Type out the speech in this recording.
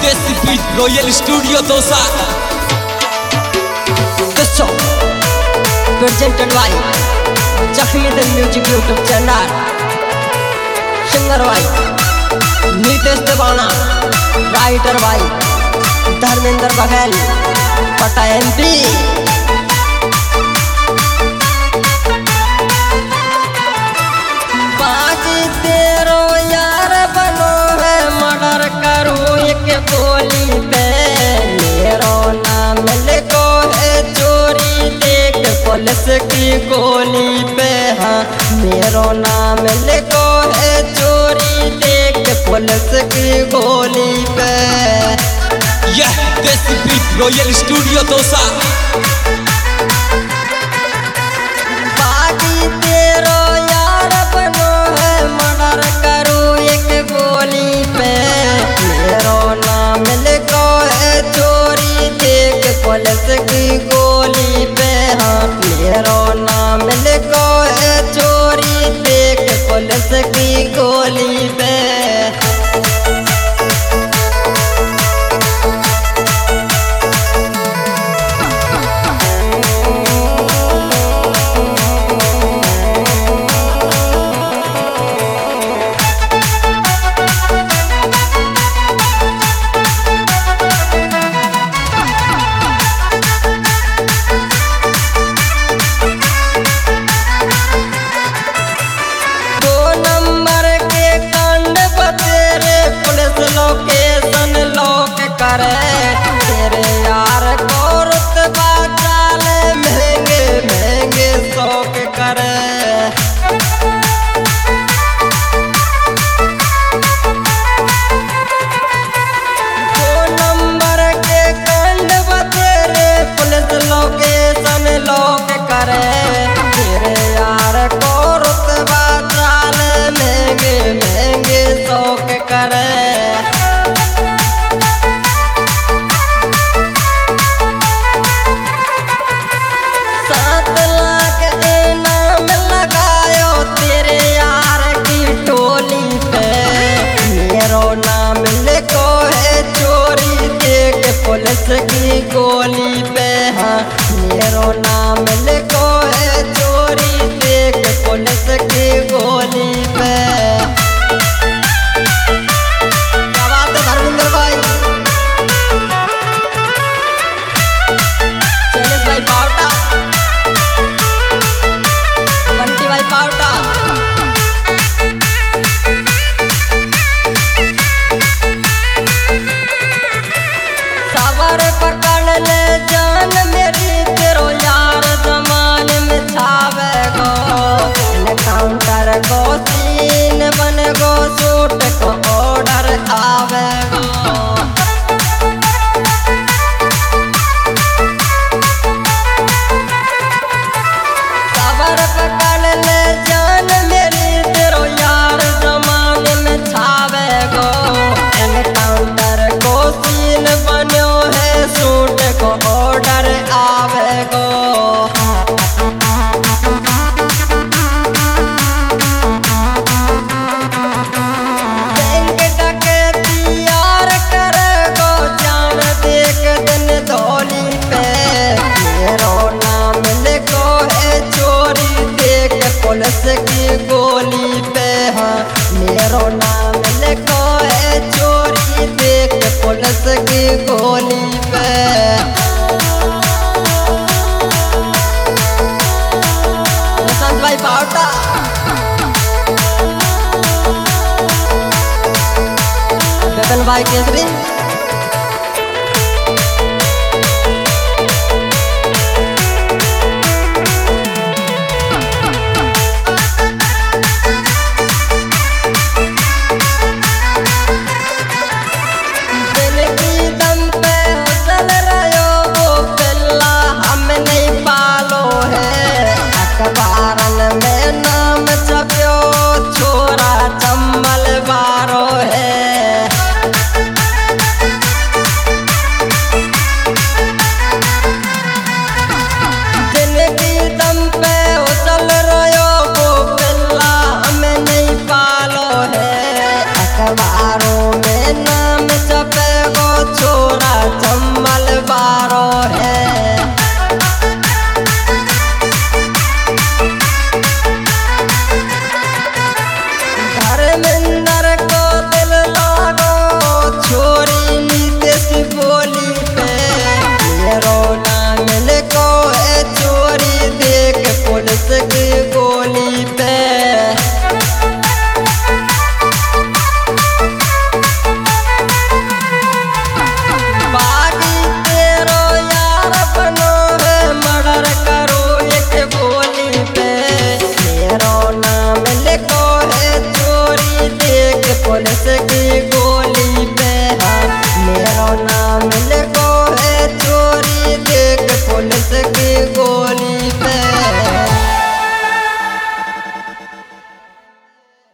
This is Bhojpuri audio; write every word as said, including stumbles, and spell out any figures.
देसी रॉयल स्टूडियो दोसा presented by Zakhmi the music YouTube channel. Singer भाई नीतेश देवाना, राइटर भाई धर्मेंद्र बघेल पटा एमपी। बाजी तेरो यार बनो है मर्डर करूं एक गोली पे, मेरो नाम लिखो है चोरी देख पुलिस की गोली पे। हाँ मेरो नाम लिखो है चोरी देख पुलिस की गोली पे। यह देसी रॉयल स्टूडियो दोसा। बाजी तेरो यार बनो है मर्डर करूं एक गोली पे, मेरो नाम लिखो है चोरी देख पुलिस की गोली पे। हाँ मेरो नाम लिखो है चोरी देख पुलिस की गोली पे। लोकेशन लोक करे तेरे यार को रुतबा चाले महंगे महंगे शौक करे। दो नंबर के कांड बतेरे पुलिस लोकेशन लोक करे तेरे यार को रुतबा चाले महंगे महंगे शौक करे। नाम लिखो है चोरी देख पुलिस की गोली पे। हाँ मेरो नाम लिखो है चोरी देख पुलिस की गोली पे। क्या बात है धर्मेंद्र भाई, शैलेश भाई पावटा, बंटी भाई पावटा। खबर पकड़ ले जान मेरी तेरो यार जमान में छावे गो, काउंटर को सीन बन गो सूट को ऑर्डर आवे गो। खबर पकड़ ले जान मेरी तेरो यार जमान में छावे गो, काउंटर को सीन बनो है सूट को ऑर्डर आवे गो। बैंक डकैती यार करे गो जान देख दिन धोली पे, मेरो नाम लिखो है चोरी देख पुलिस की गोली पे। हाँ मेरो नाम लिखो है चोरी देख पुलिस की गोली पे। निशांत भाई पावटा, बेतन भाई केसरी। अखबारन में नाम छप्यो छोरा चम्बल बारो है। पुलिस की